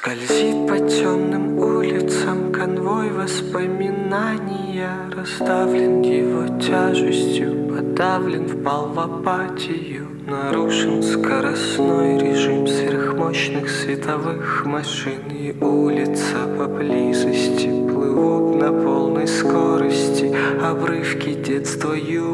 Скользит по темным улицам конвой воспоминания. Раздавлен его тяжестью, подавлен, впал в апатию. Нарушен скоростной режим сверхмощных световых машин. И улица поблизости плывут на полной скорости обрывки детства,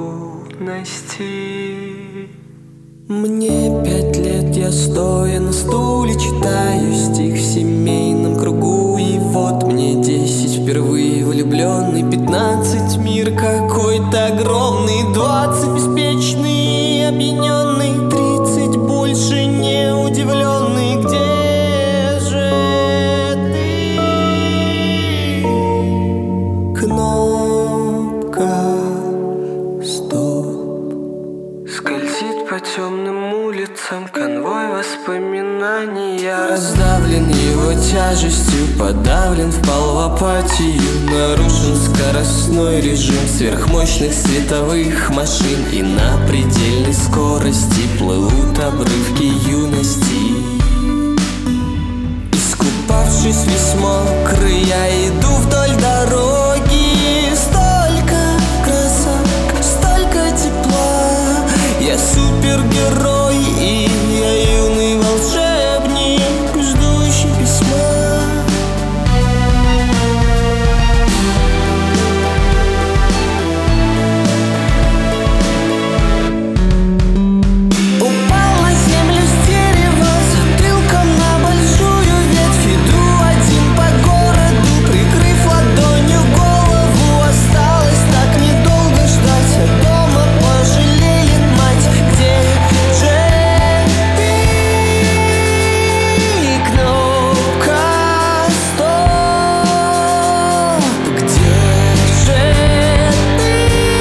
юности. Мне 5 лет, я стоя на стуле читаю стих в семейном кругу. И вот мне 10, впервые влюбленный, 15 мир какой-то огромный, 20 беспечный, опьяненный, 30 больше не удивленный. Где же ты? Кнопка стоп. Скользит по темным улицам конвой воспоминания. Раздавлен его тяжестью, подавлен, впал в апатию. Нарушен скоростной режим сверхмощных световых машин. И на предельной скорости плывут обрывки юности. Искупавшись весь мокрый, я иду вдоль дороги. Столько красок, столько тепла. Я супергерой, и я юный волшебник, ждущий письма. Упал на землю с дерева, затылком на большую ветвь. Иду один по городу, прикрыв ладонью голову. Осталось так недолго ждать, а дома пожалеет мать. Где же ты? Кнопка стоп. Где же ты?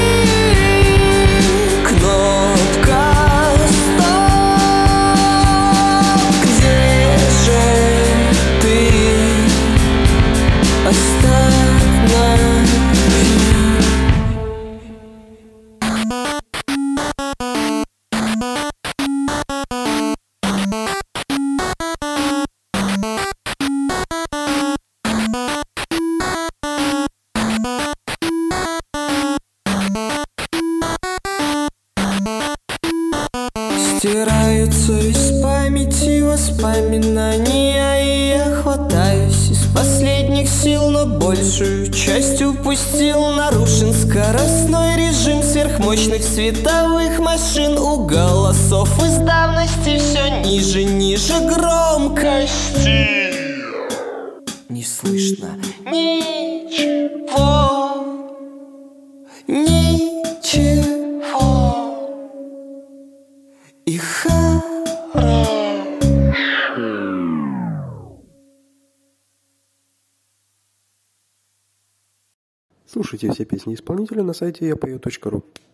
Кнопка стоп. Где же ты? Оставь нас. Стираются из памяти воспоминания, и я хватаюсь из последних сил, но большую часть упустил. Нарушен скоростной режим сверхмощных световых машин. У голосов из давности все ниже, ниже громкости. Не слышно ничего, ничего. И хорошо. Слушайте все песни исполнителя на сайте yapою.ru.